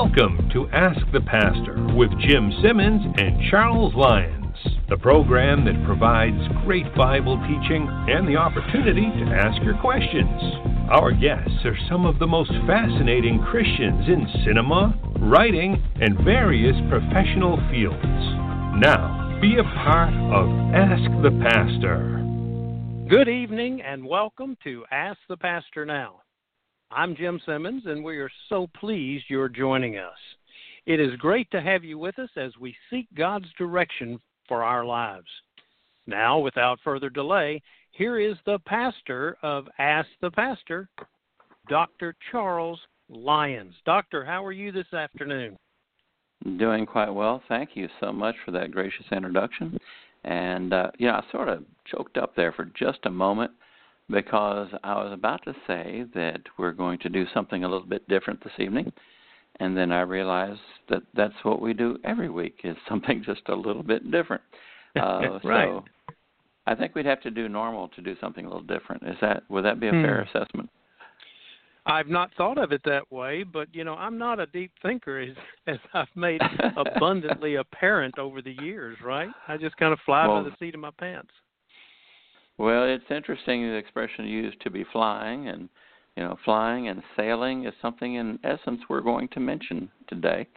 Welcome to Ask the Pastor with Jim Simmons and Charles Lyons, the program that provides great Bible teaching and the opportunity to ask your questions. Our guests are some of the most fascinating Christians in cinema, writing, and various professional fields. Now, be a part of Ask the Pastor. Good evening and welcome to Ask the Pastor Now. I'm Jim Simmons, and we are so pleased you're joining us. It is great to have you with us as we seek God's direction for our lives. Now, without further delay, here is the pastor of Ask the Pastor, Dr. Charles Lyons. Doctor, how are you this afternoon? Doing quite well. Thank you so much for that gracious introduction. And, I sort of choked up there for just a moment, because I was about to say that we're going to do something a little bit different this evening, and then I realized that that's what we do every week, is something just a little bit different. Right. So I think we'd have to do normal to do something a little different. Would that be a fair assessment? I've not thought of it that way, but, I'm not a deep thinker, as I've made abundantly apparent over the years, right? I just kind of fly by the seat of my pants. Well, it's interesting the expression used to be flying, and flying and sailing is something in essence we're going to mention today.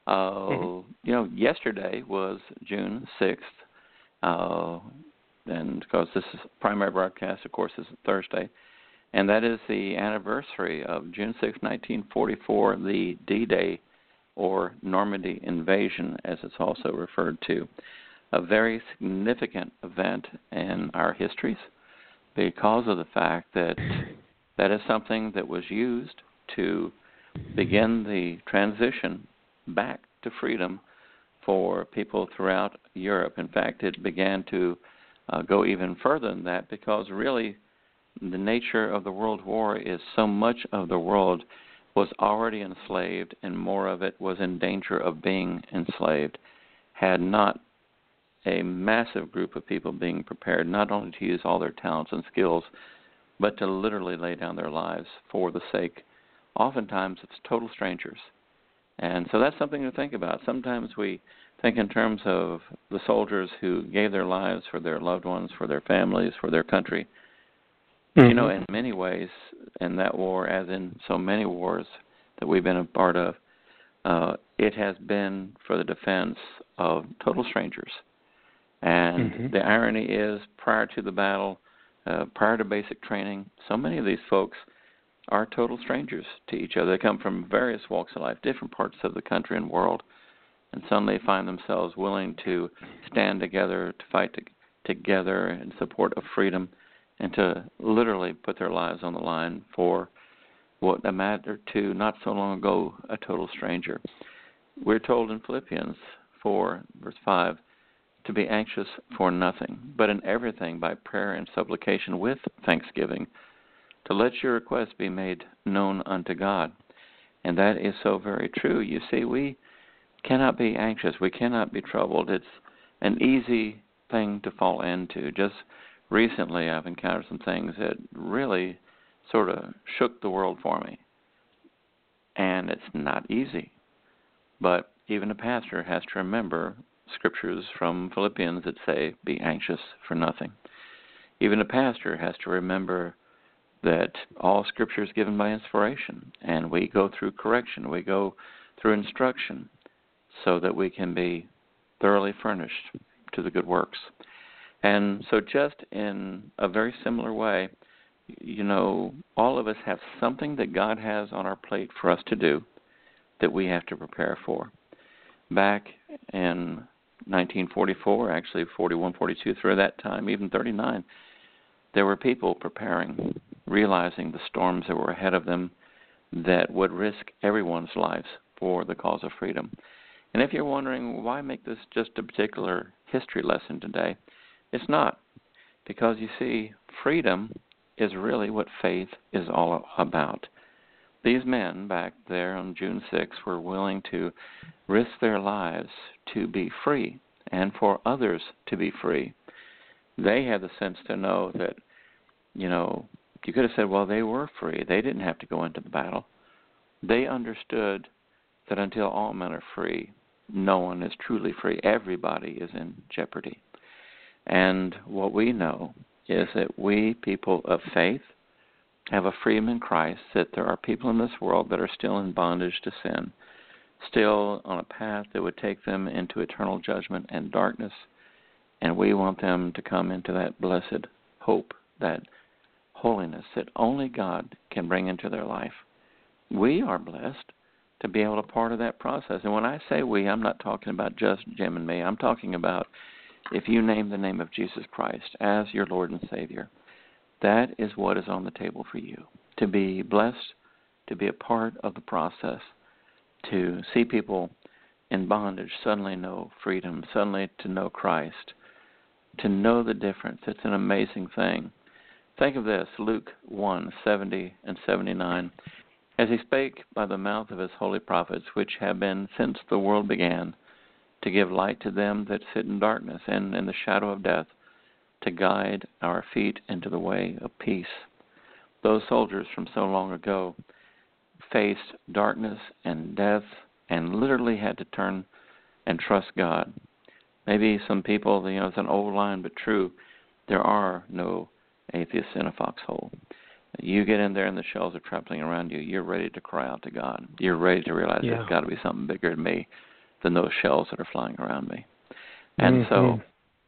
Yesterday was June 6th, and because this is primary broadcast, of course, is Thursday, and that is the anniversary of June 6, 1944, the D-Day, or Normandy invasion, as it's also referred to. A very significant event in our histories because of the fact that that is something that was used to begin the transition back to freedom for people throughout Europe. In fact, it began to go even further than that, because really the nature of the World War is so much of the world was already enslaved, and more of it was in danger of being enslaved, had not a massive group of people being prepared not only to use all their talents and skills, but to literally lay down their lives for the sake, oftentimes it's total strangers. And so that's something to think about. Sometimes we think in terms of the soldiers who gave their lives for their loved ones, for their families, for their country. Mm-hmm. In many ways, in that war, as in so many wars that we've been a part of, it has been for the defense of total strangers. And the irony is, prior to the battle, prior to basic training, so many of these folks are total strangers to each other. They come from various walks of life, different parts of the country and world, and suddenly find themselves willing to stand together, to fight together in support of freedom, and to literally put their lives on the line for what mattered to, not so long ago, a total stranger. We're told in Philippians 4, verse 5, to be anxious for nothing, but in everything by prayer and supplication with thanksgiving, to let your requests be made known unto God. And that is so very true. You see, we cannot be anxious. We cannot be troubled. It's an easy thing to fall into. Just recently I've encountered some things that really sort of shook the world for me. And it's not easy. But even a pastor has to remember scriptures from Philippians that say, be anxious for nothing. Even a pastor has to remember that all scripture is given by inspiration, and we go through correction, we go through instruction, so that we can be thoroughly furnished to the good works. And so just in a very similar way, all of us have something that God has on our plate for us to do that we have to prepare for. Back in 1944, actually 41, 42, through that time, even 39, there were people preparing, realizing the storms that were ahead of them that would risk everyone's lives for the cause of freedom. And if you're wondering, why make this just a particular history lesson today, it's not. Because you see, freedom is really what faith is all about. These men back there on June 6th were willing to risk their lives to be free and for others to be free. They had the sense to know that, you could have said, well, they were free. They didn't have to go into the battle. They understood that until all men are free, no one is truly free. Everybody is in jeopardy. And what we know is that we, people of faith, have a freedom in Christ, that there are people in this world that are still in bondage to sin, still on a path that would take them into eternal judgment and darkness, and we want them to come into that blessed hope, that holiness that only God can bring into their life. We are blessed to be able to part of that process. And when I say we, I'm not talking about just Jim and me. I'm talking about if you name the name of Jesus Christ as your Lord and Savior, that is what is on the table for you. To be blessed, to be a part of the process, to see people in bondage suddenly know freedom, suddenly to know Christ, to know the difference. It's an amazing thing. Think of this, Luke 1:70 and 79. As he spake by the mouth of his holy prophets, which have been since the world began, to give light to them that sit in darkness and in the shadow of death, to guide our feet into the way of peace. Those soldiers from so long ago faced darkness and death and literally had to turn and trust God. Maybe some people, it's an old line but true, there are no atheists in a foxhole. You get in there and the shells are trampling around you, you're ready to cry out to God. You're ready to realize there's got to be something bigger than me than those shells that are flying around me. And so,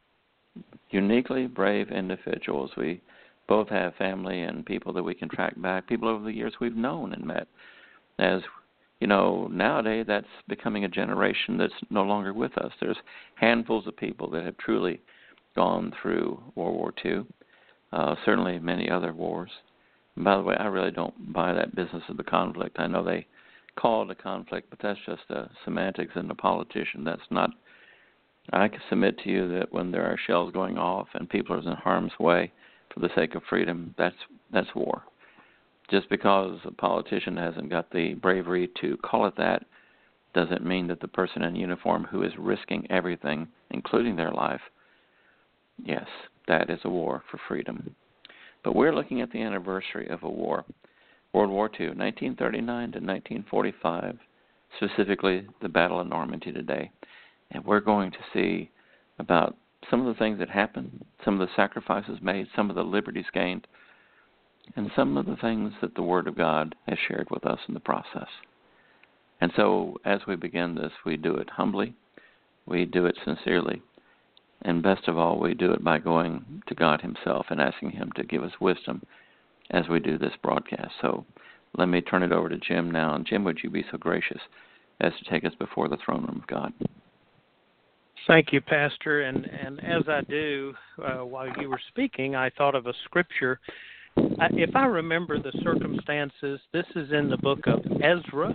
uniquely brave individuals. We both have family and people that we can track back, people over the years we've known and met. As nowadays that's becoming a generation that's no longer with us. There's handfuls of people that have truly gone through World War II, certainly many other wars. And by the way, I really don't buy that business of the conflict. I know they call it a conflict, but that's just semantics and a politician. That's not. I can submit to you that when there are shells going off and people are in harm's way for the sake of freedom, that's war. Just because a politician hasn't got the bravery to call it that doesn't mean that the person in uniform who is risking everything, including their life, yes, that is a war for freedom. But we're looking at the anniversary of a war, World War II, 1939 to 1945, specifically the Battle of Normandy today. And we're going to see about some of the things that happened, some of the sacrifices made, some of the liberties gained, and some of the things that the Word of God has shared with us in the process. And so as we begin this, we do it humbly, we do it sincerely, and best of all, we do it by going to God himself and asking him to give us wisdom as we do this broadcast. So let me turn it over to Jim now. And Jim, would you be so gracious as to take us before the throne room of God? Thank you, Pastor. And as I do, while you were speaking, I thought of a scripture. If I remember the circumstances, this is in the book of Ezra.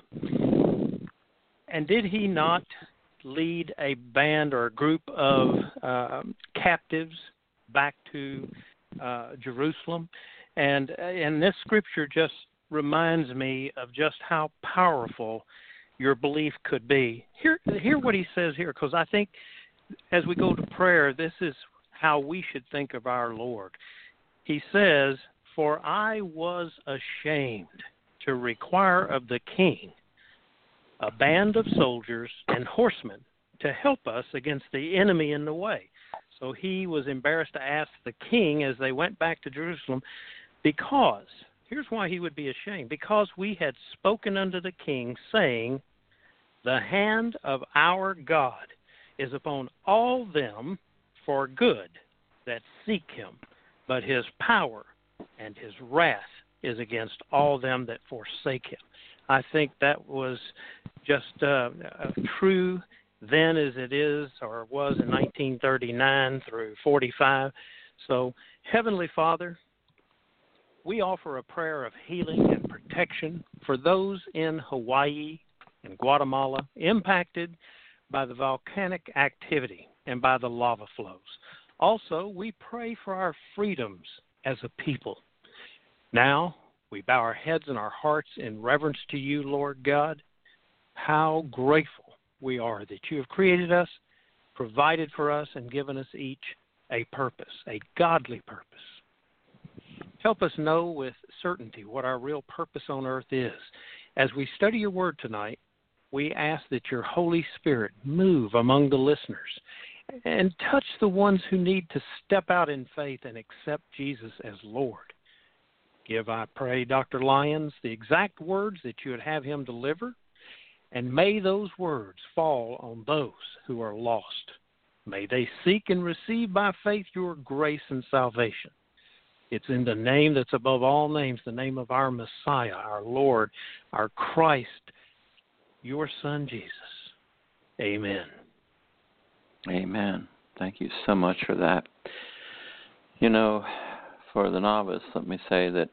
And did he not lead a band or a group of captives back to Jerusalem? And this scripture just reminds me of just how powerful your belief could be. Hear what he says here, because I think as we go to prayer, this is how we should think of our Lord. He says, "For I was ashamed to require of the king a band of soldiers and horsemen to help us against the enemy in the way." So he was embarrassed to ask the king as they went back to Jerusalem, because, here's why he would be ashamed, because we had spoken unto the king, saying, "The hand of our God is upon all them for good that seek him, but his power and his wrath is against all them that forsake him." I think that was just true then as it is or was in 1939 through 45. So, Heavenly Father, we offer a prayer of healing and protection for those in Hawaii and Guatemala impacted by the volcanic activity and by the lava flows. Also, we pray for our freedoms as a people. Now, we bow our heads and our hearts in reverence to you, Lord God. How grateful we are that you have created us, provided for us, and given us each a purpose, a godly purpose. Help us know with certainty what our real purpose on earth is. As we study your word tonight, we ask that your Holy Spirit move among the listeners and touch the ones who need to step out in faith and accept Jesus as Lord. Give, I pray, Dr. Lyons the exact words that you would have him deliver, and may those words fall on those who are lost. May they seek and receive by faith your grace and salvation. It's in the name that's above all names, the name of our Messiah, our Lord, our Christ, your Son, Jesus. Amen. Amen. Thank you so much for that. You know, for the novice, let me say that,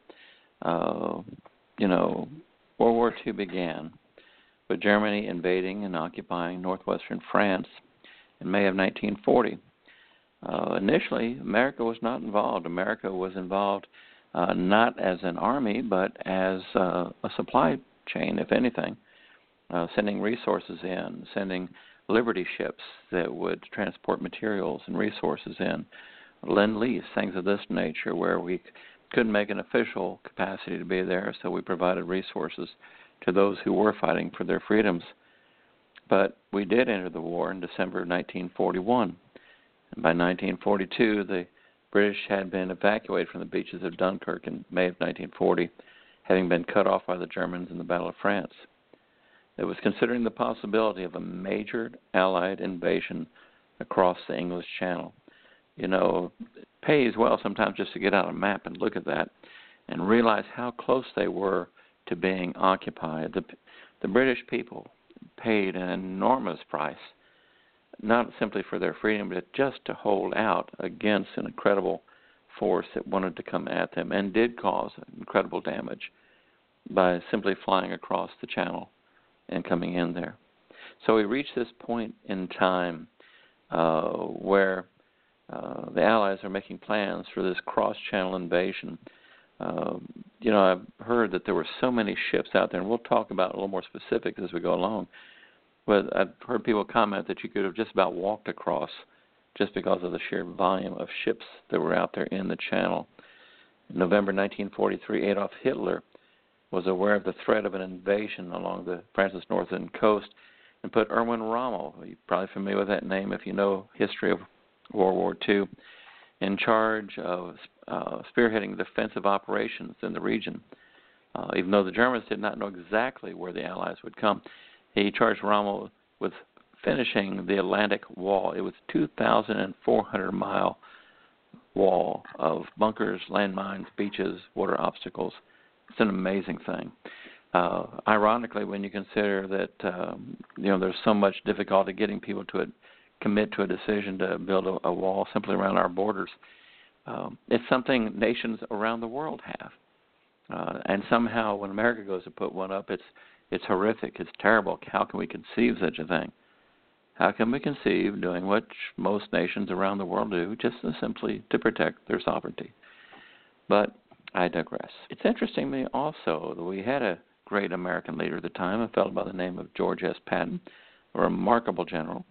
World War II began with Germany invading and occupying northwestern France in May of 1940. Initially, America was not involved. America was involved not as an army, but as a supply chain, if anything, sending resources in, sending Liberty ships that would transport materials and resources in, Lend-Lease, things of this nature, where we couldn't make an official capacity to be there, so we provided resources to those who were fighting for their freedoms. But we did enter the war in December of 1941. And by 1942, the British had been evacuated from the beaches of Dunkirk in May of 1940, having been cut off by the Germans in the Battle of France. It was considering the possibility of a major Allied invasion across the English Channel. You know, it pays well sometimes just to get out a map and look at that and realize how close they were to being occupied. The British people paid an enormous price, not simply for their freedom, but just to hold out against an incredible force that wanted to come at them and did cause incredible damage by simply flying across the channel and coming in there. So we reached this point in time where the Allies are making plans for this cross-channel invasion. I've heard that there were so many ships out there, and we'll talk about it a little more specific as we go along. But I've heard people comment that you could have just about walked across just because of the sheer volume of ships that were out there in the channel. In November 1943, Adolf Hitler was aware of the threat of an invasion along the France's northern coast and put Erwin Rommel, you're probably familiar with that name if you know history of World War II, in charge of spearheading defensive operations in the region. Even though the Germans did not know exactly where the Allies would come, he charged Rommel with finishing the Atlantic Wall. It was a 2,400-mile wall of bunkers, landmines, beaches, water obstacles. It's an amazing thing. Ironically, when you consider that there's so much difficulty getting people to commit to a decision to build a wall simply around our borders, it's something nations around the world have. And somehow, when America goes to put one up, it's horrific. It's terrible. How can we conceive such a thing? How can we conceive doing what most nations around the world do, just simply to protect their sovereignty? But I digress. It's interesting to me also that we had a great American leader at the time, a fellow by the name of George S. Patton, a remarkable general.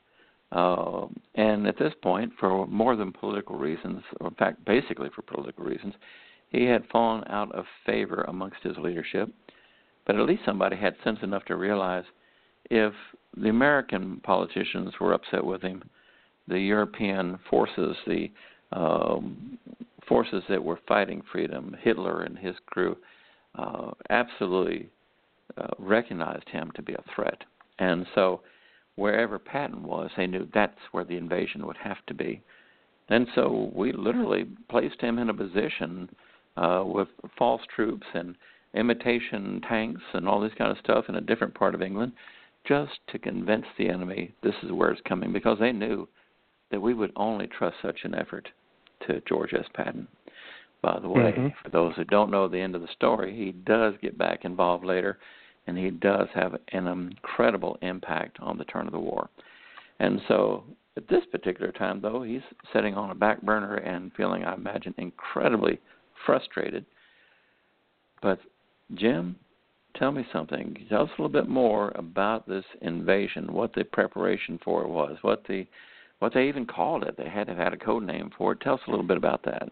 And at this point, for more than political reasons, or in fact, basically for political reasons, he had fallen out of favor amongst his leadership. But at least somebody had sense enough to realize if the American politicians were upset with him, the European forces, the forces that were fighting freedom, Hitler and his crew, absolutely recognized him to be a threat. And so wherever Patton was, they knew that's where the invasion would have to be. And so we literally placed him in a position with false troops and imitation tanks and all this kind of stuff in a different part of England just to convince the enemy this is where it's coming, because they knew that we would only trust such an effort to George S. Patton. By the way, for those who don't know the end of the story, he does get back involved later, and he does have an incredible impact on the turn of the war. And so at this particular time, though, he's sitting on a back burner and feeling, I imagine, incredibly frustrated. But, Jim, tell me something. Tell us a little bit more about this invasion, what the preparation for it was, what they even called it. They had to have had a code name for it. Tell us a little bit about that.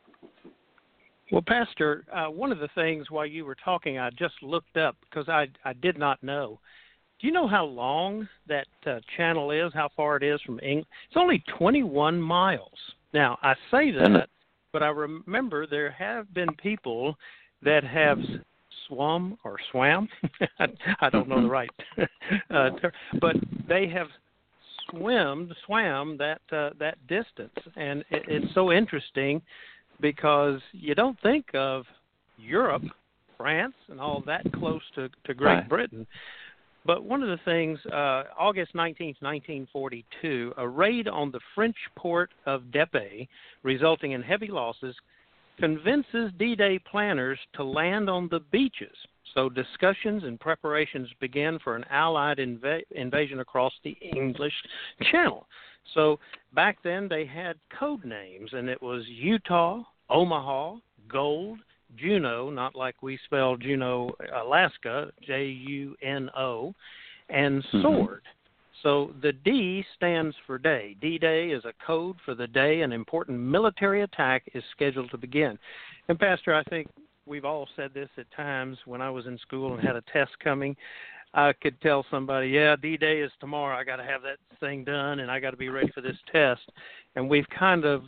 Well, Pastor, one of the things while you were talking, I just looked up because I did not know Do you know how long that channel is, how far it is from England? It's only 21 miles. Now, I say that, but I remember there have been people that have swam. I don't know the right term, but they have swam that distance. And it's so interesting because you don't think of Europe, France, and all that close to Great Britain. But one of the things, August 19th, 1942, a raid on the French port of Dieppe, resulting in heavy losses, convinces D-Day planners to land on the beaches. So discussions and preparations begin for an Allied invasion across the English Channel. So back then they had code names, and it was Utah, Omaha, Gold, Juno, not like we spell Juneau, Alaska, Juno, and Sword. So the D stands for day. D-Day is a code for the day an important military attack is scheduled to begin. And, Pastor, I think we've all said this at times when I was in school and had a test coming. I could tell somebody, yeah, D-Day is tomorrow. I got to have that thing done, and I got to be ready for this test. And we've kind of,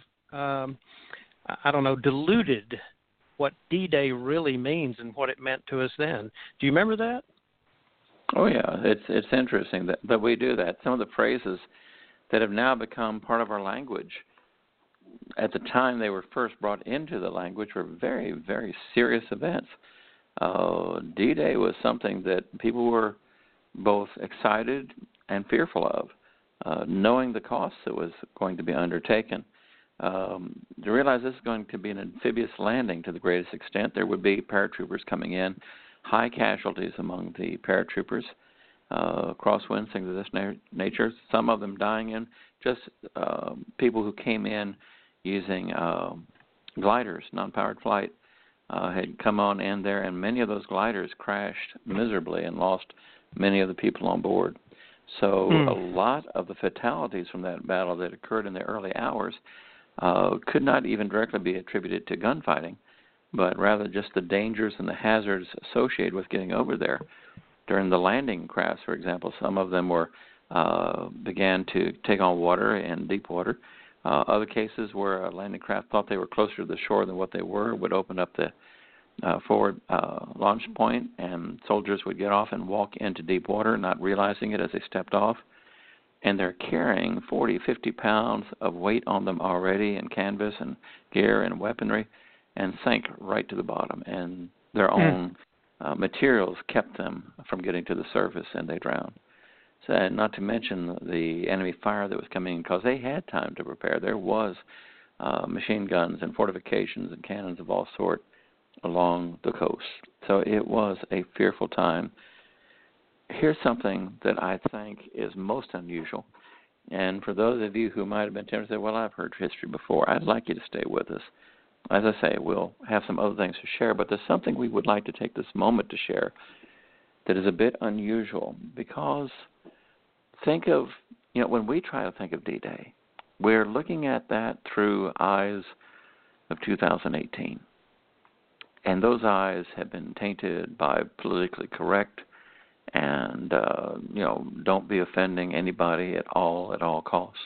diluted what D-Day really means and what it meant to us then. Do you remember that? Oh, yeah. It's interesting that we do that. Some of the phrases that have now become part of our language, at the time they were first brought into the language, were very, very serious events. D-Day was something that people were both excited and fearful of, knowing the costs that was going to be undertaken. To realize this is going to be an amphibious landing to the greatest extent. There would be paratroopers coming in, high casualties among the paratroopers, crosswinds, things of this nature, some of them dying in, just people who came in using gliders, non-powered flight, had come on in there, and many of those gliders crashed miserably and lost many of the people on board. So a lot of the fatalities from that battle that occurred in the early hours could not even directly be attributed to gunfighting, but rather just the dangers and the hazards associated with getting over there. During the landing crafts, for example, some of them began to take on water in deep water. Other cases where a landing craft thought they were closer to the shore than what they were would open up the forward launch point, and soldiers would get off and walk into deep water, not realizing it as they stepped off. And they're carrying 40, 50 pounds of weight on them already in canvas and gear and weaponry, and sank right to the bottom. And their own materials kept them from getting to the surface, and they drowned. So, and not to mention the enemy fire that was coming in, because they had time to prepare. There was machine guns and fortifications and cannons of all sorts along the coast. So it was a fearful time. Here's something that I think is most unusual. And for those of you who might have been tempted to say, well, I've heard history before, I'd like you to stay with us. As I say, we'll have some other things to share, but there's something we would like to take this moment to share that is a bit unusual, because think of, when we try to think of D-Day, we're looking at that through eyes of 2018. And those eyes have been tainted by politically correct and, don't be offending anybody at all costs.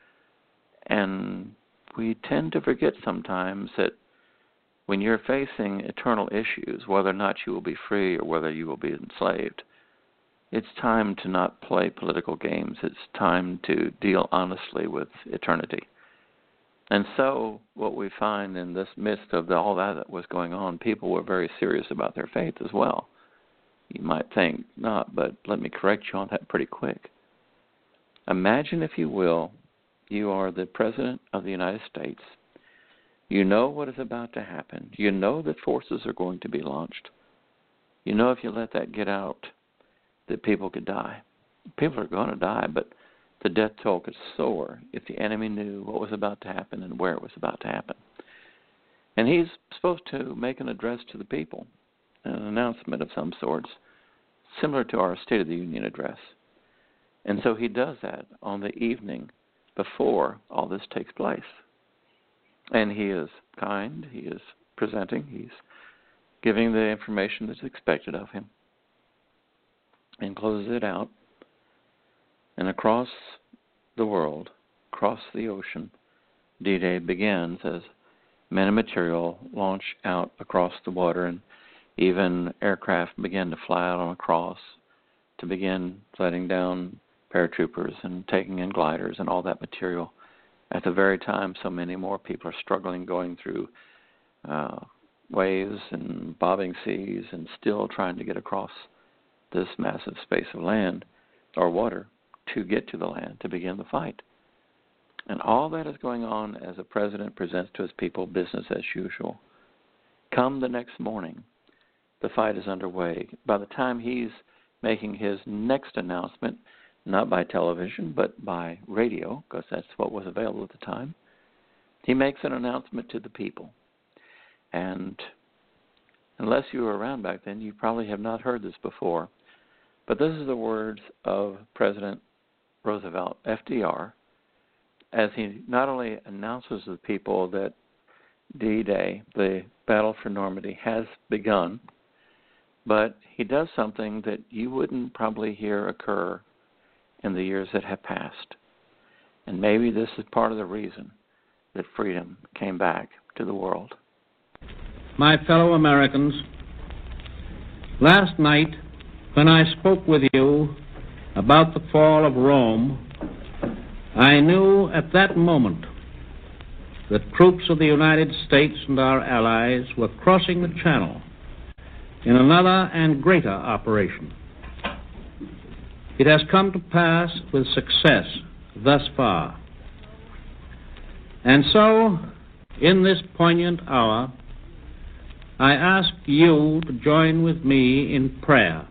And we tend to forget sometimes that when you're facing eternal issues, whether or not you will be free or whether you will be enslaved, it's time to not play political games. It's time to deal honestly with eternity. And so what we find in this midst of all that was going on, people were very serious about their faith as well. You might think not, but let me correct you on that pretty quick. Imagine, if you will, you are the President of the United States. You know what is about to happen. You know that forces are going to be launched. You know if you let that get out, that people could die. People are going to die, but the death toll could soar if the enemy knew what was about to happen and where it was about to happen. And he's supposed to make an address to the people, an announcement of some sorts, similar to our State of the Union address. And so he does that on the evening before all this takes place. And he is kind, he is presenting, he's giving the information that's expected of him. and closes it out. And across the world, across the ocean, D-Day begins as men and material launch out across the water, and even aircraft begin to fly out on a cross to begin letting down paratroopers and taking in gliders and all that material. At the very time, so many more people are struggling, going through waves and bobbing seas and still trying to get across this massive space of land or water to get to the land to begin the fight. And all that is going on as the president presents to his people business as usual. Come the next morning, the fight is underway. By the time he's making his next announcement, not by television, but by radio, because that's what was available at the time, he makes an announcement to the people. And unless you were around back then, you probably have not heard this before. But this is the words of President Roosevelt, FDR, as he not only announces to the people that D-Day, the Battle for Normandy, has begun, but he does something that you wouldn't probably hear occur in the years that have passed. And maybe this is part of the reason that freedom came back to the world. My fellow Americans, last night when I spoke with you about the fall of Rome, I knew at that moment that troops of the United States and our allies were crossing the Channel in another and greater operation. It has come to pass with success thus far. And so, in this poignant hour, I ask you to join with me in prayer.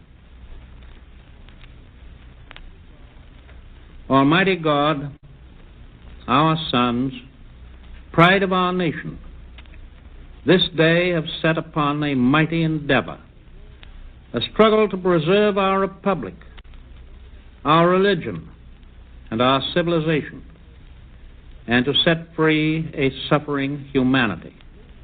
Almighty God, our sons, pride of our nation, this day have set upon a mighty endeavor, a struggle to preserve our republic, our religion, and our civilization, and to set free a suffering humanity.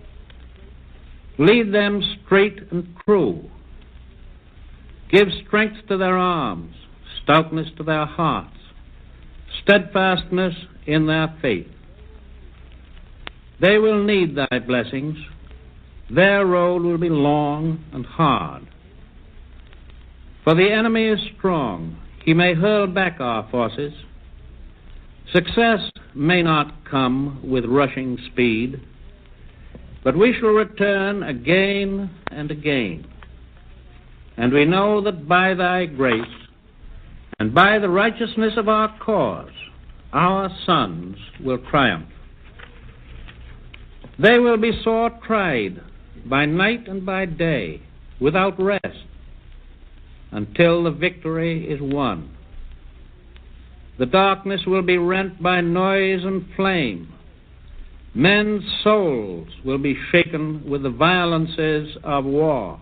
Lead them straight and true. Give strength to their arms, stoutness to their hearts, steadfastness in their faith. They will need thy blessings. Their road will be long and hard. For the enemy is strong. He may hurl back our forces. Success may not come with rushing speed, but we shall return again and again. And we know that by thy grace and by the righteousness of our cause, our sons will triumph. They will be sore tried by night and by day, without rest, until the victory is won. The darkness will be rent by noise and flame. Men's souls will be shaken with the violences of war.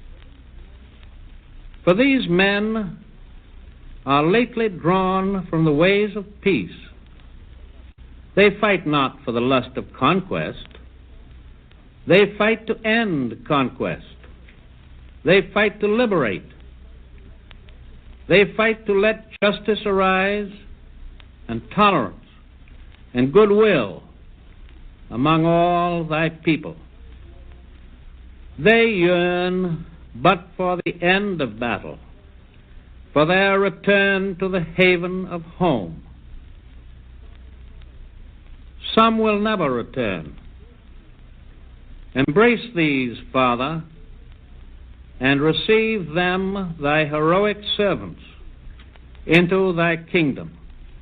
For these men are lately drawn from the ways of peace. They fight not for the lust of conquest. They fight to end conquest. They fight to liberate. They fight to let justice arise and tolerance and goodwill among all thy people. They yearn but for the end of battle, for their return to the haven of home. Some will never return. Embrace these, Father, and receive them, thy heroic servants, into thy kingdom.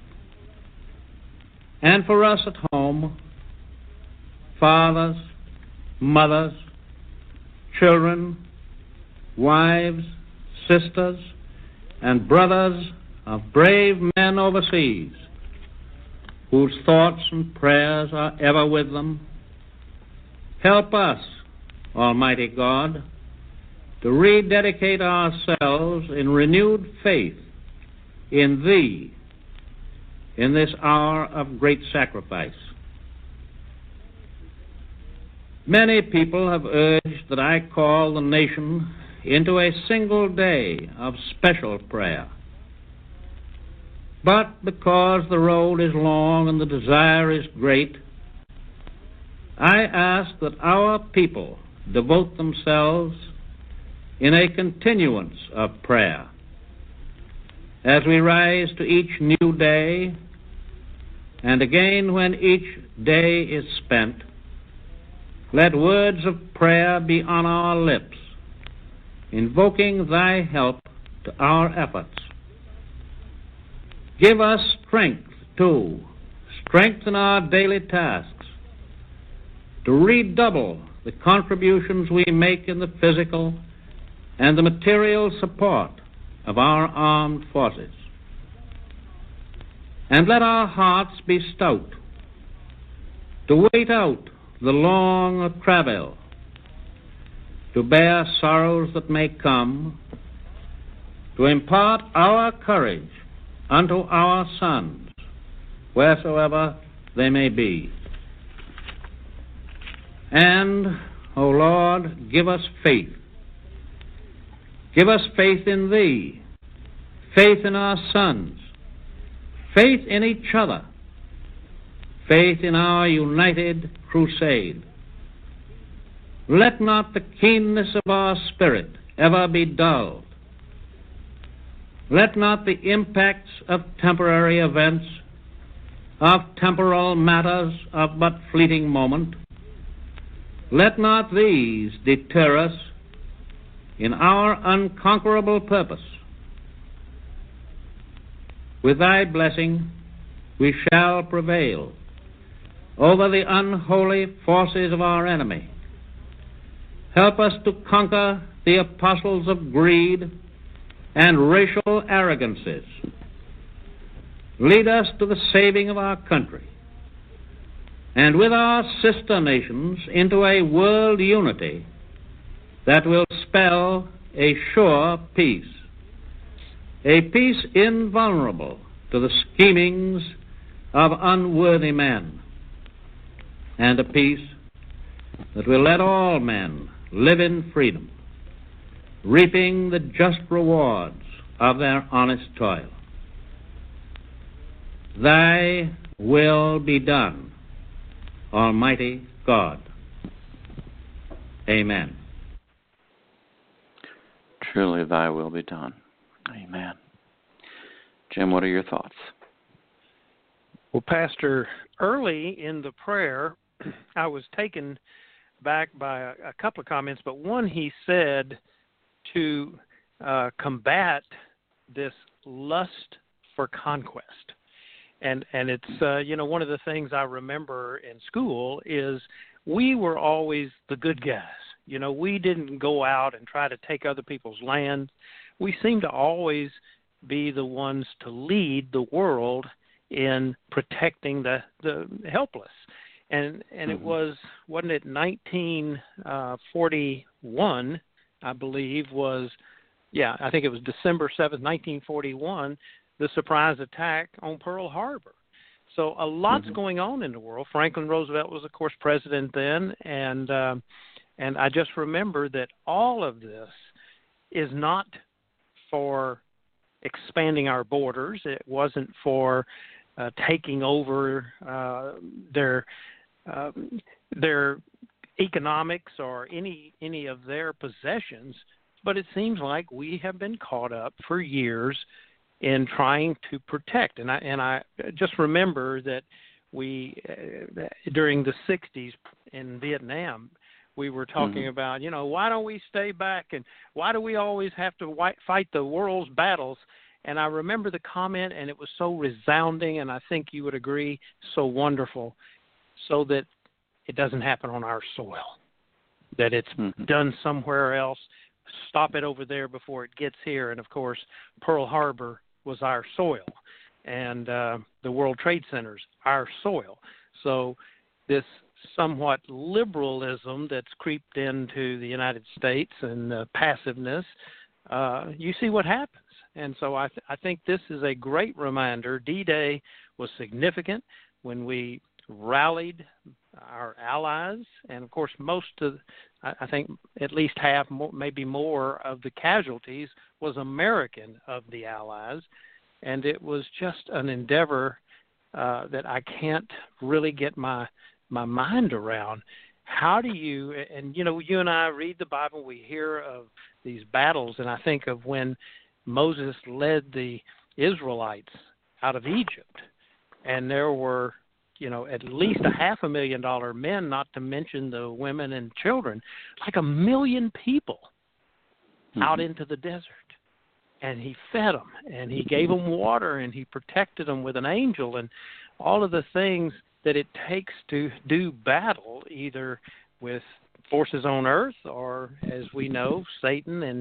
And for us at home, fathers, mothers, children, wives, sisters, and brothers of brave men overseas, whose thoughts and prayers are ever with them, help us, Almighty God, to rededicate ourselves in renewed faith in Thee in this hour of great sacrifice. Many people have urged that I call the nation into a single day of special prayer. But because the road is long and the desire is great, I ask that our people devote themselves in a continuance of prayer. As we rise to each new day, and again when each day is spent, let words of prayer be on our lips, invoking thy help to our efforts. Give us strength, too, strength in our daily tasks, to redouble the contributions we make in the physical and the material support of our armed forces. And let our hearts be stout, to wait out the long travail, to bear sorrows that may come, to impart our courage unto our sons, wheresoever they may be. And, O Lord, give us faith. Give us faith in Thee, faith in our sons, faith in each other, faith in our united crusade. Let not the keenness of our spirit ever be dulled. Let not the impacts of temporary events, of temporal matters of but fleeting moment, let not these deter us in our unconquerable purpose. With thy blessing, we shall prevail over the unholy forces of our enemy. Help us to conquer the apostles of greed and racial arrogances. Lead us to the saving of our country, and with our sister nations into a world unity that will spell a sure peace, a peace invulnerable to the schemings of unworthy men, and a peace that will let all men live in freedom, reaping the just rewards of their honest toil. Thy will be done, Almighty God. Amen. Truly thy will be done. Amen. Jim, what are your thoughts? Well, Pastor, early in the prayer, I was taken back by a couple of comments, but one, he said to combat this lust for conquest. And it's, one of the things I remember in school is we were always the good guys. We didn't go out and try to take other people's land. We seemed to always be the ones to lead the world in protecting the helpless. And it wasn't it 1941, I believe, I think it was December 7th, 1941, the surprise attack on Pearl Harbor. So a lot's going on in the world. Franklin Roosevelt was, of course, president then, and I just remember that all of this is not for expanding our borders. It wasn't for taking over their economics or any of their possessions, but it seems like we have been caught up for years in trying to protect. And I just remember that we during the 60s in Vietnam, we were talking about, why don't we stay back, and why do we always have to fight the world's battles? And I remember the comment, and it was so resounding, and I think you would agree, so wonderful, so that it doesn't happen on our soil, that it's done somewhere else. Stop it over there before it gets here. And, of course, Pearl Harbor was our soil, and the World Trade Center's our soil. So this somewhat liberalism that's creeped into the United States and passiveness, you see what happens. And so I think this is a great reminder. D-Day was significant when we rallied our allies, and of course I think at least half, maybe more, of the casualties was American of the Allies, and it was just an endeavor that I can't really get my mind around. How do you, and you and I read the Bible, we hear of these battles, and I think of when Moses led the Israelites out of Egypt, and there were at least 500,000 men, not to mention the women and children, like 1 million people out into the desert. And he fed them, and he gave them water, and he protected them with an angel, and all of the things that it takes to do battle, either with forces on earth or, as we know, Satan and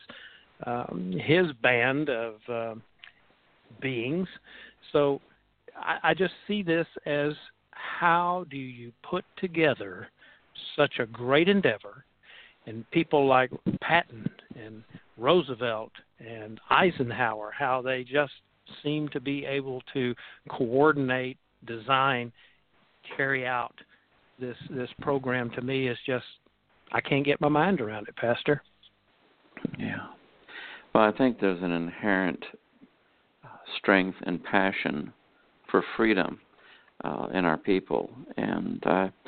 his band of beings. So I just see this as, how do you put together such a great endeavor, and people like Patton and Roosevelt and Eisenhower, how they just seem to be able to coordinate, design, carry out this program. To me, is just, I can't get my mind around it, Pastor. Yeah. Well, I think there's an inherent strength and passion for freedom in our people, and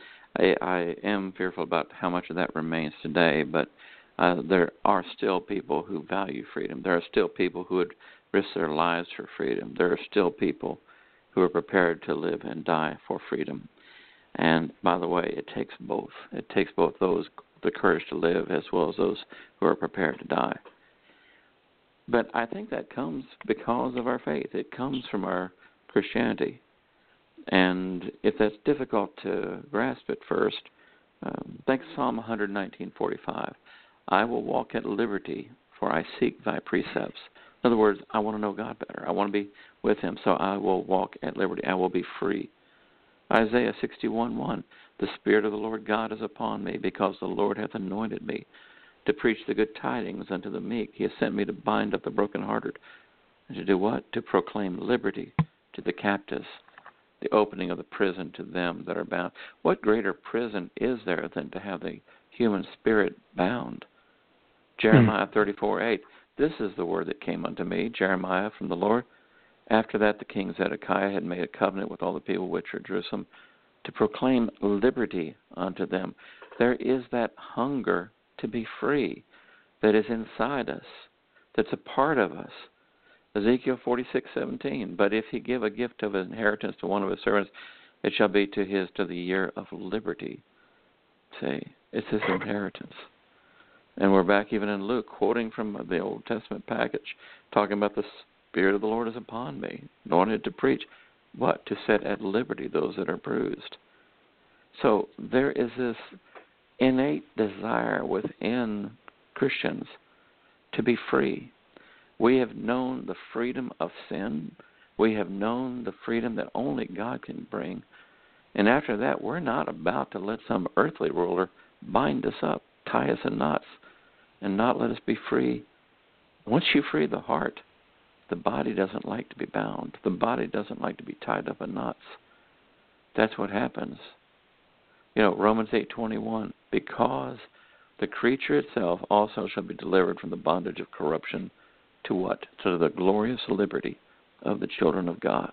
I am fearful about how much of that remains today, but there are still people who value freedom. There are still people who would risk their lives for freedom. There are still people who are prepared to live and die for freedom. And by the way, it takes both. It takes both those, the courage to live, as well as those who are prepared to die. But I think that comes because of our faith. It comes from our Christianity. And if that's difficult to grasp at first, think Psalm 119:45. I will walk at liberty, for I seek thy precepts. In other words, I want to know God better. I want to be with him, so I will walk at liberty. I will be free. Isaiah 61:1. The Spirit of the Lord God is upon me, because the Lord hath anointed me to preach the good tidings unto the meek. He has sent me to bind up the brokenhearted. And to do what? To proclaim liberty to the captives, the opening of the prison to them that are bound. What greater prison is there than to have the human spirit bound? Jeremiah 34:8. This is the word that came unto me, Jeremiah, from the Lord. After that, the king Zedekiah had made a covenant with all the people which are at Jerusalem to proclaim liberty unto them. There is that hunger to be free that is inside us, that's a part of us. Ezekiel 46:17. But if he give a gift of inheritance to one of his servants, it shall be to the year of liberty. See, it's his inheritance. And we're back even in Luke, quoting from the Old Testament package, talking about the Spirit of the Lord is upon me, anointed to preach, what? To set at liberty those that are bruised. So there is this innate desire within Christians to be free. We have known the freedom of sin. We have known the freedom that only God can bring. And after that, we're not about to let some earthly ruler bind us up, tie us in knots, and not let us be free. Once you free the heart, the body doesn't like to be bound. The body doesn't like to be tied up in knots. That's what happens. Romans 8:21, because the creature itself also shall be delivered from the bondage of corruption to what? To the glorious liberty of the children of God.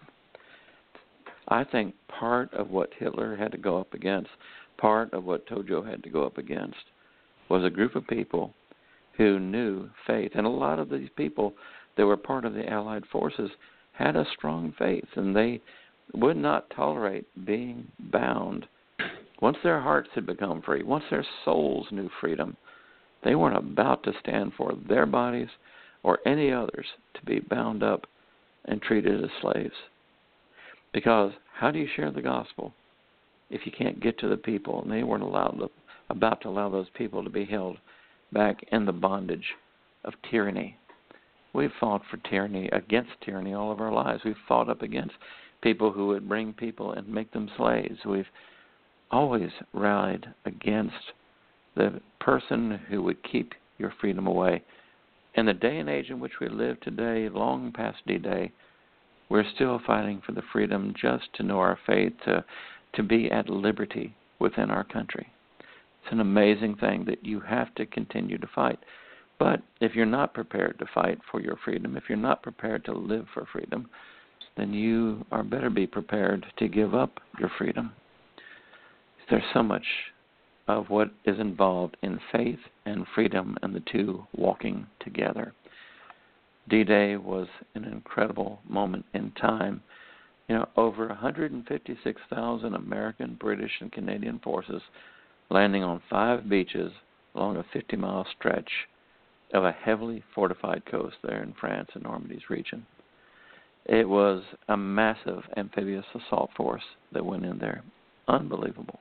I think part of what Hitler had to go up against, part of what Tojo had to go up against, was a group of people who knew faith. And a lot of these people that were part of the Allied forces had a strong faith, and they would not tolerate being bound. Once their hearts had become free, once their souls knew freedom, they weren't about to stand for their bodies or any others to be bound up and treated as slaves. Because how do you share the gospel if you can't get to the people? And they weren't about to allow those people to be held back in the bondage of tyranny. We've fought for tyranny, against tyranny all of our lives. We've fought up against people who would bring people and make them slaves. We've always rallied against the person who would keep your freedom away. In the day and age in which we live today, long past D-Day, we're still fighting for the freedom just to know our faith, to to be at liberty within our country. It's an amazing thing that you have to continue to fight. But if you're not prepared to fight for your freedom, if you're not prepared to live for freedom, then you are better be prepared to give up your freedom. There's so much of what is involved in faith and freedom and the two walking together. D-Day was an incredible moment in time. Over 156,000 American, British, and Canadian forces landing on 5 beaches along a 50-mile stretch of a heavily fortified coast there in France and Normandy's region. It was a massive amphibious assault force that went in there. Unbelievable.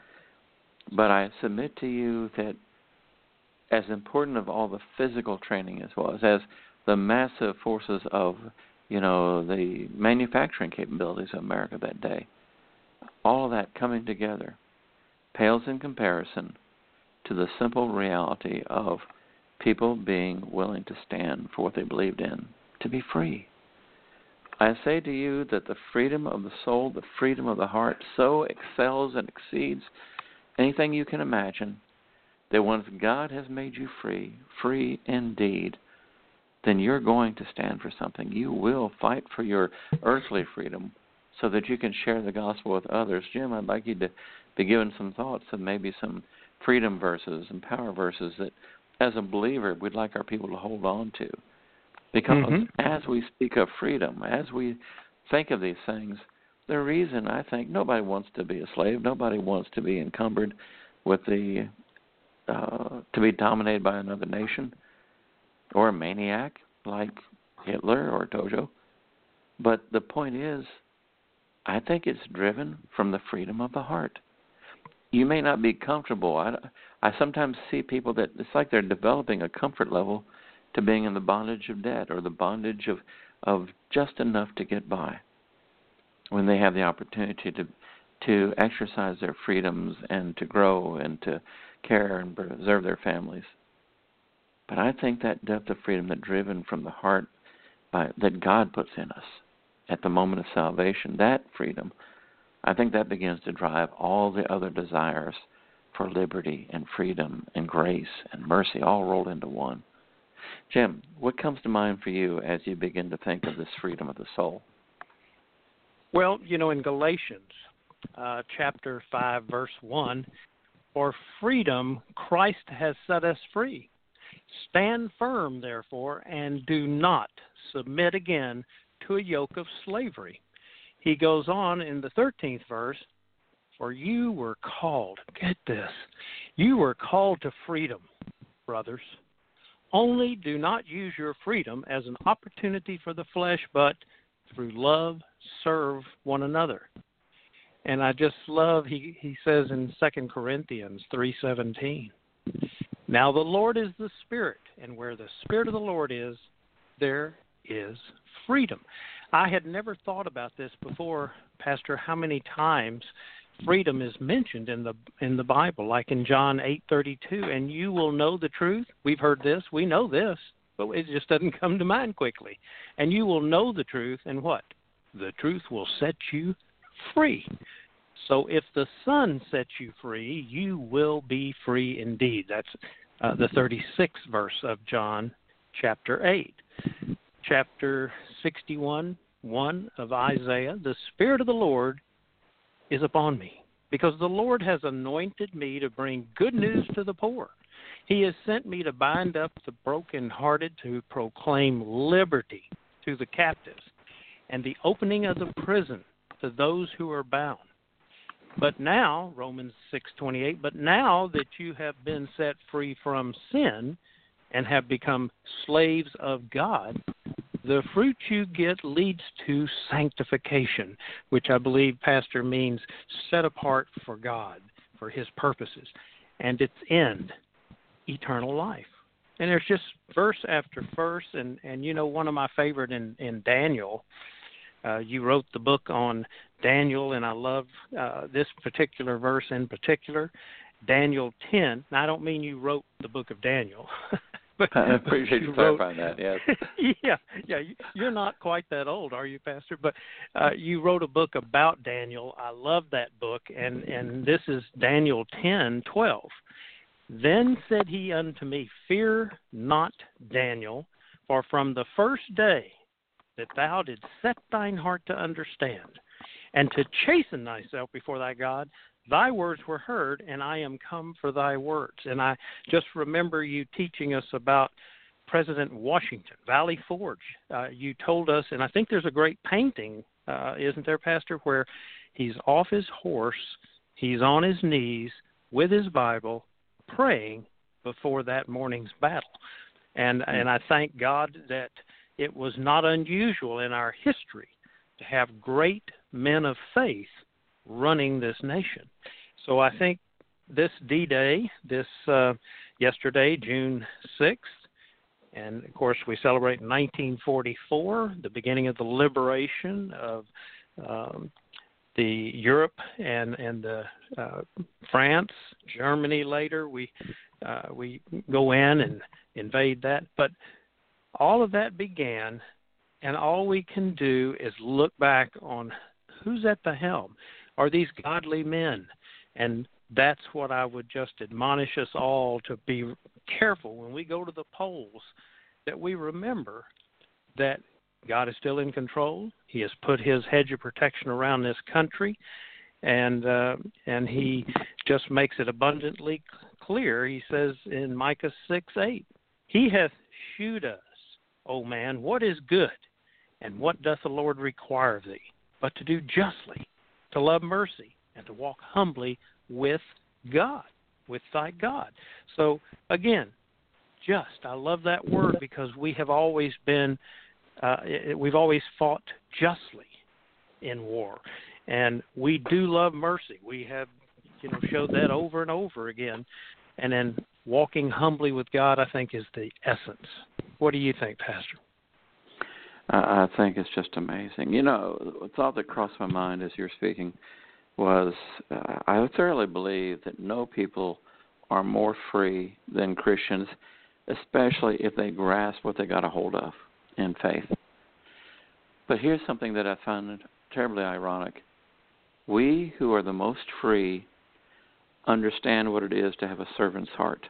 But I submit to you that as important of all the physical training as well as the massive forces of, the manufacturing capabilities of America that day, all of that coming together pales in comparison to the simple reality of people being willing to stand for what they believed in, to be free. I say to you that the freedom of the soul, the freedom of the heart, so excels and exceeds anything you can imagine, that once God has made you free, free indeed, then you're going to stand for something. You will fight for your earthly freedom so that you can share the gospel with others. Jim, I'd like you to be given some thoughts of maybe some freedom verses and power verses that, as a believer, we'd like our people to hold on to. Because as we speak of freedom, as we think of these things, the reason I think nobody wants to be a slave, nobody wants to be encumbered with to be dominated by another nation or a maniac like Hitler or Tojo. But the point is, I think it's driven from the freedom of the heart. You may not be comfortable. I sometimes see people that it's like they're developing a comfort level to being in the bondage of debt or the bondage of just enough to get by, when they have the opportunity to exercise their freedoms and to grow and to care and preserve their families. But I think that depth of freedom that's driven from the heart that God puts in us at the moment of salvation, that freedom, I think that begins to drive all the other desires for liberty and freedom and grace and mercy all rolled into one. Jim, what comes to mind for you as you begin to think of this freedom of the soul? Well, in Galatians chapter 5, verse 1, for freedom Christ has set us free. Stand firm, therefore, and do not submit again to a yoke of slavery. He goes on in the 13th verse, for you were called, get this, you were called to freedom, brothers. Only do not use your freedom as an opportunity for the flesh, but through love serve one another. And I just love, he says in 2 Corinthians 3:17, now the Lord is the Spirit, and where the Spirit of the Lord is, there is freedom. I had never thought about this before, Pastor, how many times freedom is mentioned in the Bible, like in John 8:32, and you will know the truth. We've heard this, we know this, but it just doesn't come to mind quickly. And you will know the truth, and what? The truth will set you free. So if the Son sets you free, you will be free indeed. That's the 36th verse of John chapter 8. Chapter 61:1 of Isaiah, the Spirit of the Lord is upon me, because the Lord has anointed me to bring good news to the poor. He has sent me to bind up the brokenhearted, to proclaim liberty to the captives, and the opening of the prison to those who are bound. But now, Romans 6:28, but now that you have been set free from sin and have become slaves of God, the fruit you get leads to sanctification, which I believe, Pastor, means set apart for God, for His purposes, and its end, eternal life. And there's just verse after verse, and one of my favorite in Daniel, you wrote the book on Daniel, and I love this particular verse in particular, Daniel 10. Now, I don't mean you wrote the book of Daniel, I appreciate you clarifying that, yes. You're not quite that old, are you, Pastor? But you wrote a book about Daniel. I love that book, and this is Daniel 10:12. Then said he unto me, Fear not, Daniel, for from the first day that thou didst set thine heart to understand, and to chasten thyself before thy God, thy words were heard, and I am come for thy words. And I just remember you teaching us about President Washington, Valley Forge. You told us, and I think there's a great painting, isn't there, Pastor, where he's off his horse, he's on his knees with his Bible, praying before that morning's battle. And I thank God that it was not unusual in our history to have great men of faith running this nation. So I think this D-Day, yesterday, June 6th, and of course we celebrate 1944, the beginning of the liberation of the Europe and the France, Germany later. We go in and invade that, but all of that began, and all we can do is look back on who's at the helm. Are these godly men? And that's what I would just admonish us all to be careful when we go to the polls, that we remember that God is still in control. He has put his hedge of protection around this country, and he just makes it abundantly clear. He says in Micah 6:8, He hath shewed us, O man, what is good, and what doth the Lord require of thee, but to do justly, to love mercy, and to walk humbly with God, with thy God. So, again, I love that word, because we have always been, we've always fought justly in war. And we do love mercy. We have, showed that over and over again. And then walking humbly with God, I think, is the essence. What do you think, Pastor? I think it's just amazing. A thought that crossed my mind as you're speaking was I thoroughly believe that no people are more free than Christians, especially if they grasp what they got a hold of in faith. But here's something that I find terribly ironic. We who are the most free understand what it is to have a servant's heart.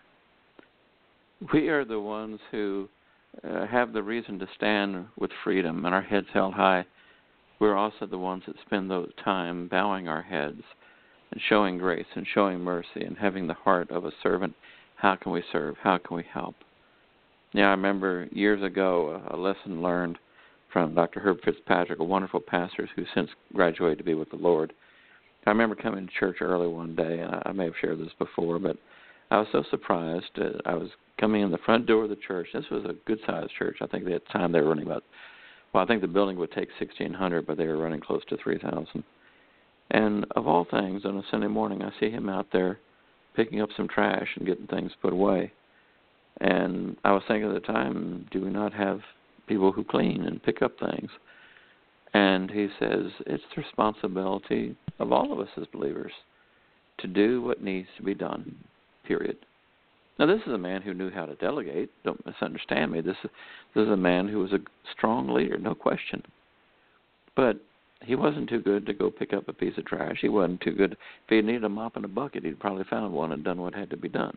We are the ones who have the reason to stand with freedom and our heads held high. We're also the ones that spend the time bowing our heads and showing grace and showing mercy and having the heart of a servant. How can we serve? How can we help? I remember years ago a lesson learned from Dr. Herb Fitzpatrick, a wonderful pastor who since graduated to be with the Lord. I remember coming to church early one day, and I may have shared this before, but I was so surprised. I was coming in the front door of the church. This was a good-sized church. I think at the time they were running about, I think the building would take 1,600, but they were running close to 3,000. And of all things, on a Sunday morning, I see him out there picking up some trash and getting things put away. And I was thinking at the time, do we not have people who clean and pick up things? And he says, it's the responsibility of all of us as believers to do what needs to be done, period. Now, this is a man who knew how to delegate. Don't misunderstand me. This is a man who was a strong leader, no question. But he wasn't too good to go pick up a piece of trash. He wasn't too good. If he needed a mop and a bucket, he'd probably found one and done what had to be done.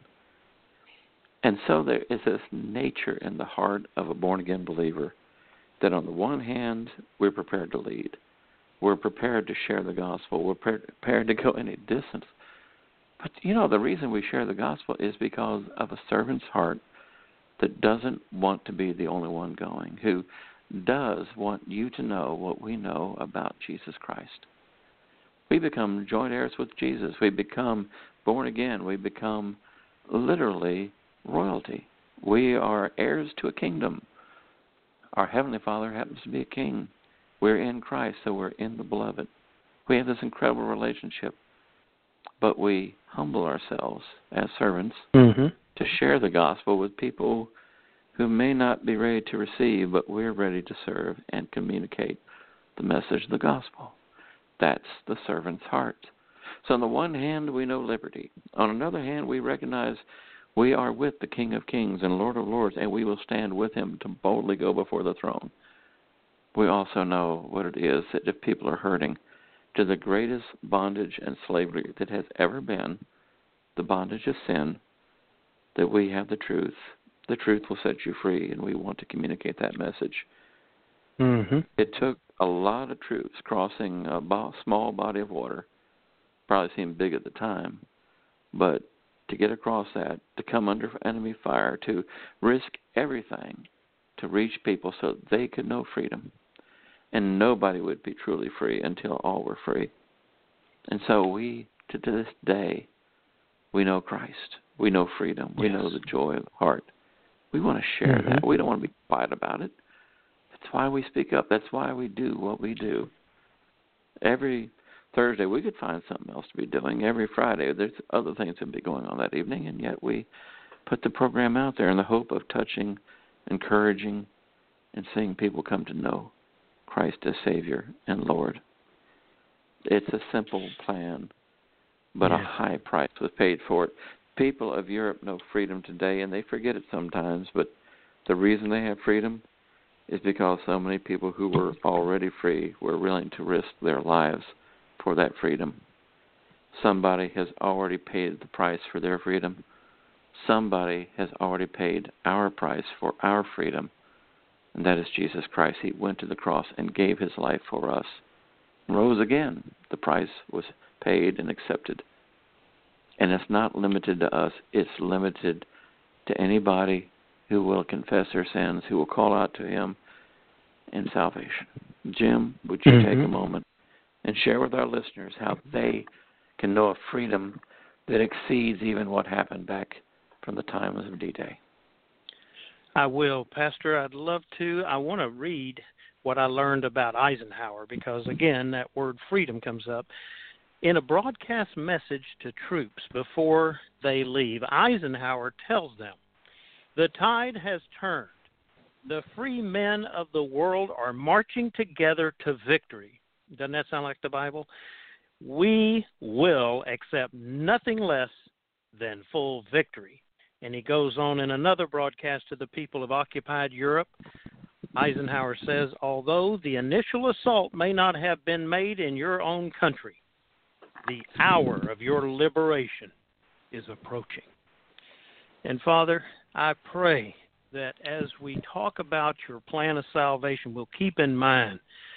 And so there is this nature in the heart of a born-again believer that on the one hand, we're prepared to lead. We're prepared to share the gospel. We're prepared to go any distance. But, the reason we share the gospel is because of a servant's heart that doesn't want to be the only one going, who does want you to know what we know about Jesus Christ. We become joint heirs with Jesus. We become born again. We become literally royalty. We are heirs to a kingdom. Our Heavenly Father happens to be a king. We're in Christ, so we're in the beloved. We have this incredible relationship, but we humble ourselves as servants to share the gospel with people who may not be ready to receive, but we're ready to serve and communicate the message of the gospel. That's the servant's heart. So on the one hand, we know liberty. On another hand, we recognize We are with the King of Kings and Lord of Lords, and we will stand with him to boldly go before the throne. We also know what it is that if people are hurting, to the greatest bondage and slavery that has ever been, the bondage of sin, that we have the truth. The truth will set you free, and we want to communicate that message. Mm-hmm. It took a lot of troops crossing a small body of water, probably seemed big at the time, but to get across that, to come under enemy fire, to risk everything to reach people so they could know freedom. And nobody would be truly free until all were free. And so we, to this day, we know Christ. We know freedom. We know the joy of the heart. We want to share that. We don't want to be quiet about it. That's why we speak up. That's why we do what we do. Every Thursday, we could find something else to be doing. Every Friday, there's other things that would be going on that evening, and yet we put the program out there in the hope of touching, encouraging, and seeing people come to know Christ as Savior and Lord. It's a simple plan, but a high price was paid for it. People of Europe know freedom today, and they forget it sometimes, but the reason they have freedom is because so many people who were already free were willing to risk their lives for that freedom. Somebody has already paid the price for their freedom. Somebody has already paid our price for our freedom, and that is Jesus Christ. He went to the cross and gave his life for us, and rose again. The price was paid and accepted. And it's not limited to us. It's limited to anybody who will confess their sins, who will call out to him in salvation. Jim, would you take a moment and share with our listeners how they can know a freedom that exceeds even what happened back from the time of D-Day? I will, Pastor. I'd love to. I want to read what I learned about Eisenhower because, again, that word freedom comes up. In a broadcast message to troops before they leave, Eisenhower tells them, "The tide has turned. The free men of the world are marching together to victory." Doesn't that sound like the Bible? "We will accept nothing less than full victory." And he goes on in another broadcast to the people of occupied Europe. Eisenhower says, "Although the initial assault may not have been made in your own country, the hour of your liberation is approaching." And Father, I pray that as we talk about your plan of salvation, we'll keep in mind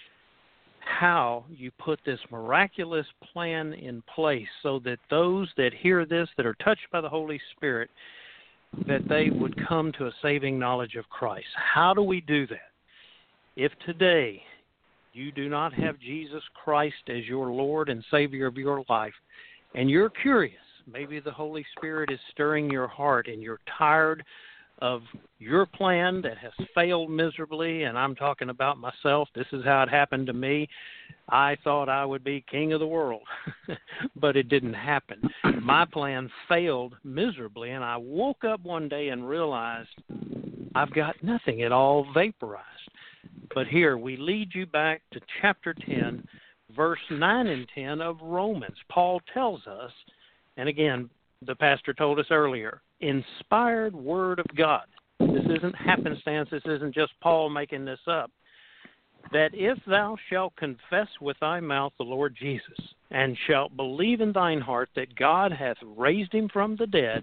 how you put this miraculous plan in place so that those that hear this, that are touched by the Holy Spirit, that they would come to a saving knowledge of Christ. How do we do that? If today you do not have Jesus Christ as your Lord and Savior of your life, and you're curious, maybe the Holy Spirit is stirring your heart and you're tired of your plan that has failed miserably, and I'm talking about myself. This is how it happened to me. I thought I would be king of the world, but it didn't happen. My plan failed miserably, and I woke up one day and realized I've got nothing. It all vaporized. But here, we lead you back to chapter 10, verse 9 and 10 of Romans. Paul tells us, and again, the pastor told us earlier, inspired word of God. This isn't happenstance. This isn't just Paul making this up. That if thou shalt confess with thy mouth the Lord Jesus, and shalt believe in thine heart that God hath raised him from the dead,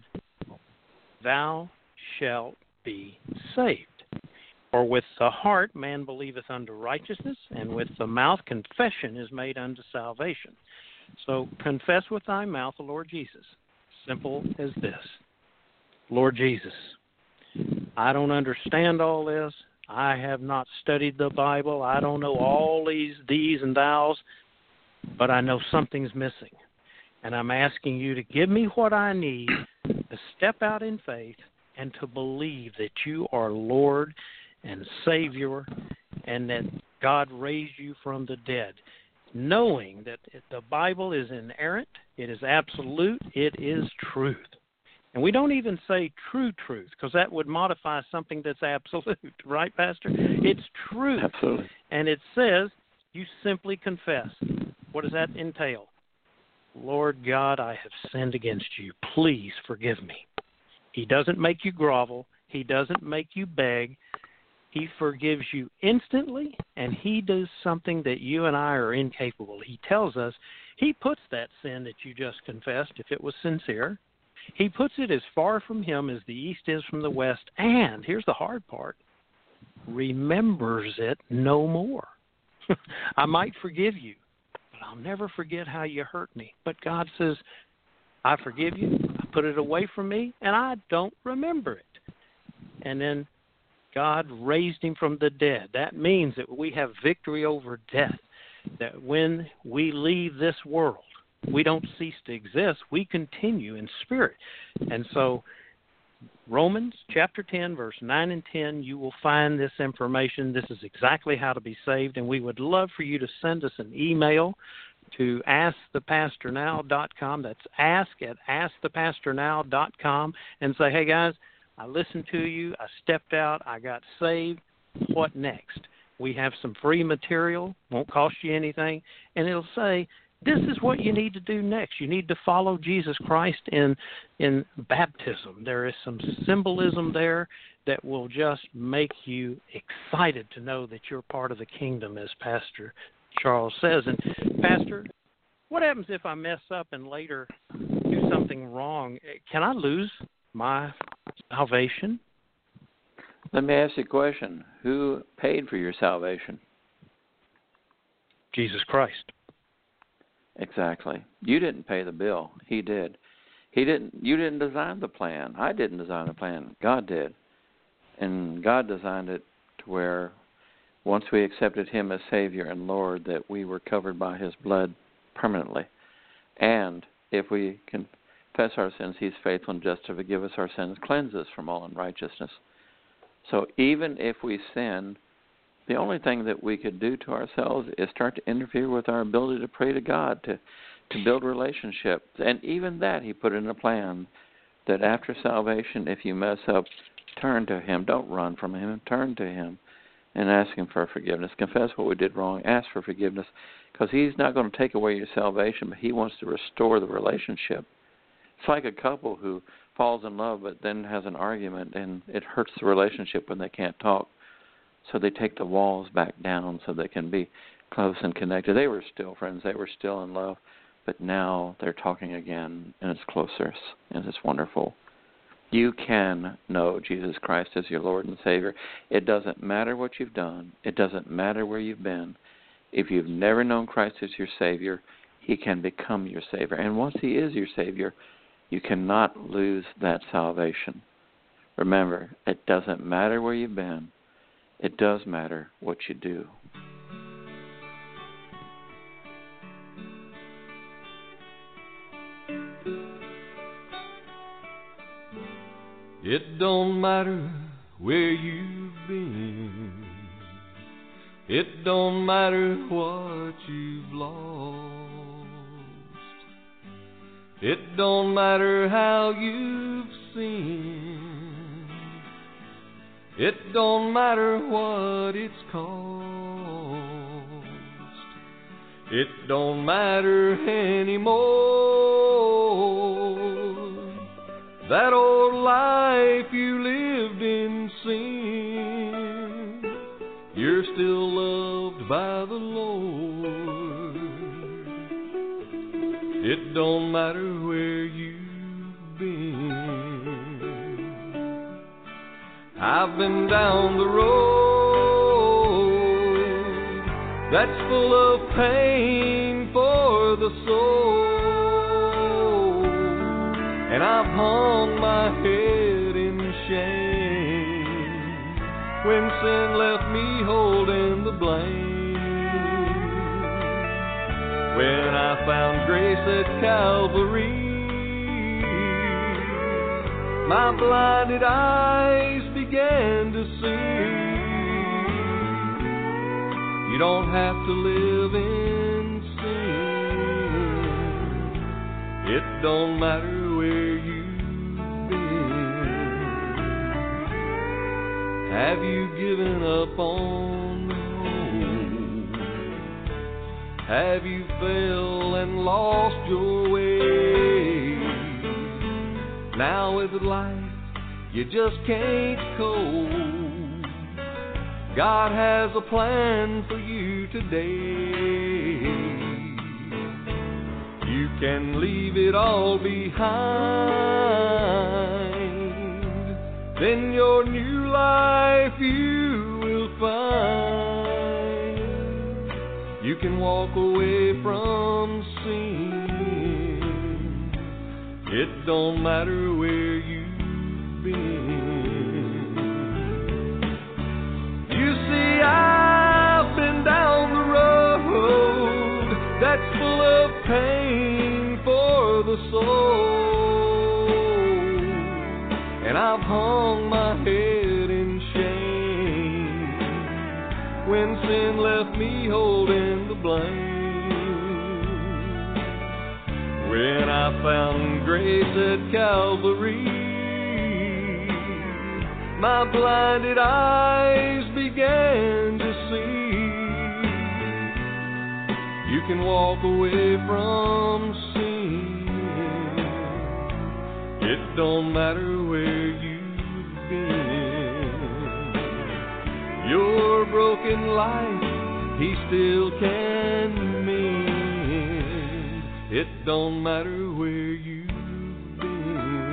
thou shalt be saved. For with the heart man believeth unto righteousness, and with the mouth confession is made unto salvation. So confess with thy mouth the Lord Jesus. Simple as this. Lord Jesus, I don't understand all this. I have not studied the Bible. I don't know all these and thous, but I know something's missing. And I'm asking you to give me what I need to step out in faith and to believe that you are Lord and Savior and that God raised you from the dead. Knowing that the Bible is inerrant, it is absolute, it is truth. And we don't even say true truth, because that would modify something that's absolute, right, Pastor? It's truth. Absolutely. And it says you simply confess. What does that entail? Lord God, I have sinned against you. Please forgive me. He doesn't make you grovel. He doesn't make you beg. He forgives you instantly, and he does something that you and I are incapable. He tells us he puts that sin that you just confessed, if it was sincere, he puts it as far from him as the east is from the west, and here's the hard part, remembers it no more. I might forgive you, but I'll never forget how you hurt me. But God says, I forgive you, I put it away from me, and I don't remember it. And then God raised him from the dead. That means that we have victory over death, that when we leave this world, we don't cease to exist. We continue in spirit. And so Romans chapter 10, verse 9 and 10, you will find this information. This is exactly how to be saved, and we would love for you to send us an email to askthepastornow.com. That's ask@askthepastornow.com, and say, hey, guys, I listened to you, I stepped out, I got saved. What next? We have some free material, won't cost you anything, and it'll say, this is what you need to do next. You need to follow Jesus Christ in baptism. There is some symbolism there that will just make you excited to know that you're part of the kingdom, as Pastor Charles says. And, Pastor, what happens if I mess up and later do something wrong? Can I lose my salvation? Let me ask you a question. Who paid for your salvation? Jesus Christ. Exactly. You didn't pay the bill. He did. You didn't design the plan. I didn't design the plan. God did. And God designed it to where once we accepted him as Savior and Lord, that we were covered by his blood permanently. And if we confess our sins, he's faithful and just to forgive us our sins, cleanse us from all unrighteousness. So even if we sin, the only thing that we could do to ourselves is start to interfere with our ability to pray to God, to build relationships. And even that he put in a plan, that after salvation, if you mess up, turn to him. Don't run from him. Turn to him and ask him for forgiveness. Confess what we did wrong. Ask for forgiveness, because he's not going to take away your salvation, but he wants to restore the relationship. It's like a couple who falls in love but then has an argument, and it hurts the relationship when they can't talk. So they take the walls back down so they can be close and connected. They were still friends. They were still in love. But now they're talking again, and it's closer, and it's wonderful. You can know Jesus Christ as your Lord and Savior. It doesn't matter what you've done. It doesn't matter where you've been. If you've never known Christ as your Savior, he can become your Savior. And once he is your Savior, you cannot lose that salvation. Remember, it doesn't matter where you've been. It does matter what you do. It don't matter where you've been. It don't matter what you've lost. It don't matter how you've sinned. It don't matter what it's cost. It don't matter anymore. That old life you lived in sin, you're still loved by the Lord. It don't matter where you've been. I've been down the road that's full of pain for the soul, and I've hung my head in shame when sin left me holding the blame. When I found grace at Calvary, my blinded eyes began to see. You don't have to live in sin. It don't matter where you've been. Have you given up on the road? Have you fell and lost your way? Now with life you just can't cope. God has a plan for you today. You can leave it all behind, then your new life you will find. You can walk away from sin. It don't matter where you've been. You see, I've been down the road that's full of pain for the soul, and I've hung my head in shame when sin left me holding the blame. When I found grace at Calvary, my blinded eyes began to see. You can walk away from sin. It don't matter where you've been. Your broken life, He still can mend. It don't matter where you've been.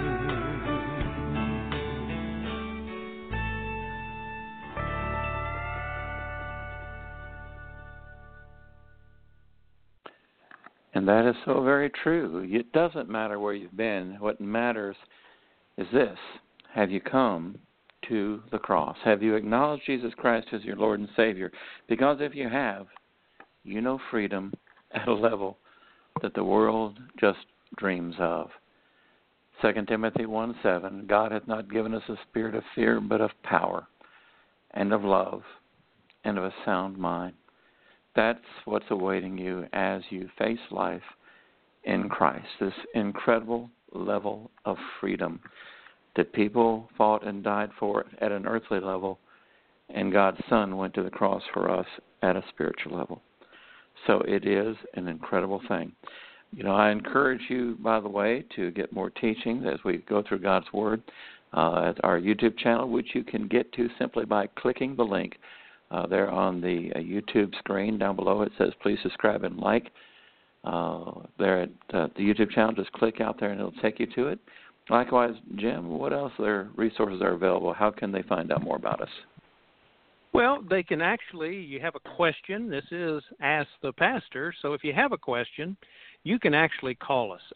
And that is so very true. It doesn't matter where you've been. What matters is this. Have you come to the cross? Have you acknowledged Jesus Christ as your Lord and Savior? Because if you have, you know freedom at a level that the world just dreams of. 2 Timothy 1:7, God hath not given us a spirit of fear, but of power and of love and of a sound mind. That's what's awaiting you as you face life in Christ, this incredible level of freedom that people fought and died for at an earthly level, and God's Son went to the cross for us at a spiritual level. So it is an incredible thing. You know, I encourage you, by the way, to get more teachings as we go through God's Word at our YouTube channel, which you can get to simply by clicking the link there on the YouTube screen down below. It says, please subscribe and like. There at the YouTube channel, just click out there and it'll take you to it. Likewise, Jim, what else resources are available? How can they find out more about us? Well, they can actually, you have a question. This is Ask the Pastor. So if you have a question, you can actually call us,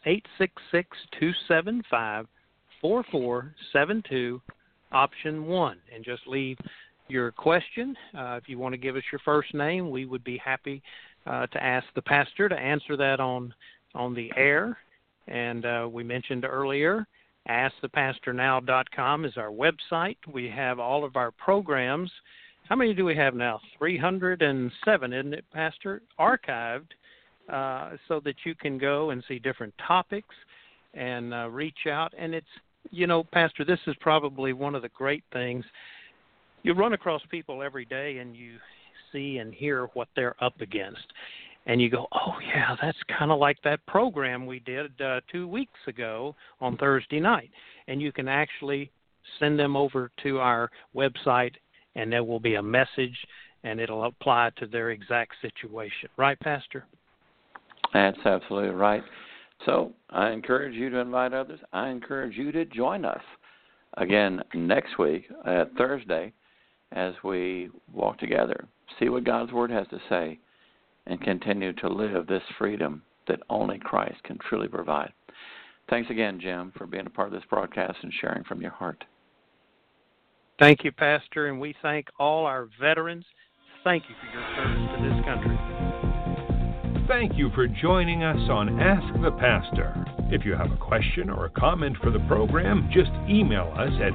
866-275-4472, option 1, and just leave your question. If you want to give us your first name, we would be happy to ask the pastor to answer that on the air. And we mentioned earlier, AskThePastorNow.com is our website. We have all of our programs. How many do we have now? 307, isn't it, Pastor? Archived, so that you can go and see different topics and reach out. And it's, you know, Pastor, this is probably one of the great things. You run across people every day and you see and hear what they're up against. And you go, oh, yeah, that's kind of like that program we did 2 weeks ago on Thursday night. And you can actually send them over to our website, and there will be a message, and it'll apply to their exact situation. Right, Pastor? That's absolutely right. So I encourage you to invite others. I encourage you to join us again next week, Thursday, as we walk together, see what God's Word has to say, and continue to live this freedom that only Christ can truly provide. Thanks again, Jim, for being a part of this broadcast and sharing from your heart. Thank you, Pastor, and we thank all our veterans. Thank you for your service to this country. Thank you for joining us on Ask the Pastor. If you have a question or a comment for the program, just email us at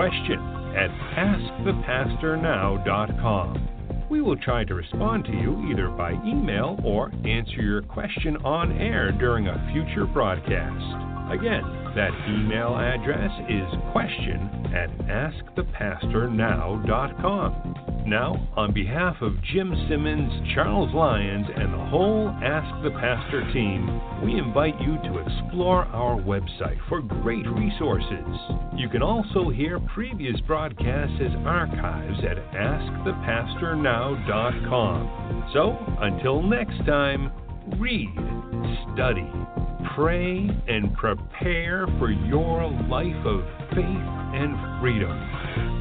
question@askthepastornow.com. We will try to respond to you either by email or answer your question on air during a future broadcast. Again, that email address is question@askthepastornow.com. Now, on behalf of Jim Simmons, Charles Lyons, and the whole Ask the Pastor team, we invite you to explore our website for great resources. You can also hear previous broadcasts as archives at AskThePastorNow.com. So, until next time, read, study, pray, and prepare for your life of faith and freedom.